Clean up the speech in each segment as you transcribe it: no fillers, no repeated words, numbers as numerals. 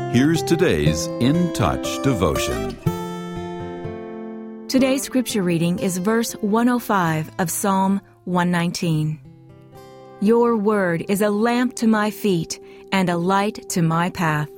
Here's today's In Touch devotion. Today's scripture reading is verse 105 of Psalm 119. Your word is a lamp to my feet and a light to my path.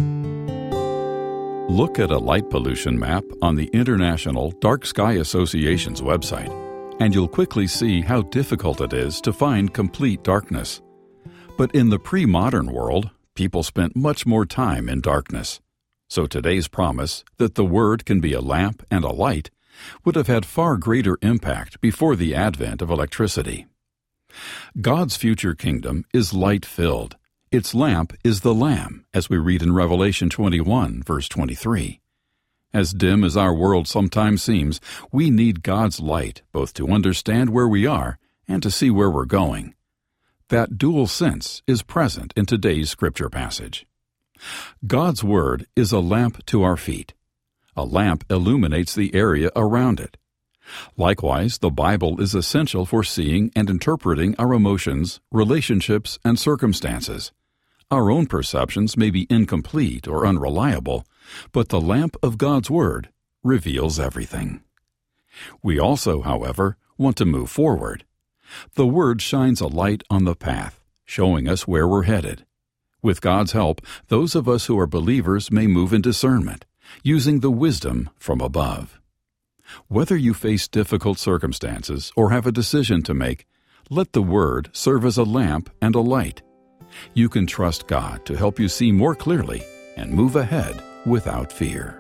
Look at a light pollution map on the International Dark Sky Association's website, and you'll quickly see how difficult it is to find complete darkness. But in the pre-modern world, people spent much more time in darkness. So today's promise that the Word can be a lamp and a light would have had far greater impact before the advent of electricity. God's future kingdom is light-filled. Its lamp is the Lamb, as we read in Revelation 21, verse 23. As dim as our world sometimes seems, we need God's light both to understand where we are and to see where we're going. That dual sense is present in today's scripture passage. God's Word is a lamp to our feet. A lamp illuminates the area around it. Likewise, the Bible is essential for seeing and interpreting our emotions, relationships, and circumstances. Our own perceptions may be incomplete or unreliable, but the lamp of God's Word reveals everything. We also, however, want to move forward. The Word shines a light on the path, showing us where we're headed. With God's help, those of us who are believers may move in discernment, using the wisdom from above. Whether you face difficult circumstances or have a decision to make, let the Word serve as a lamp and a light. You can trust God to help you see more clearly and move ahead without fear.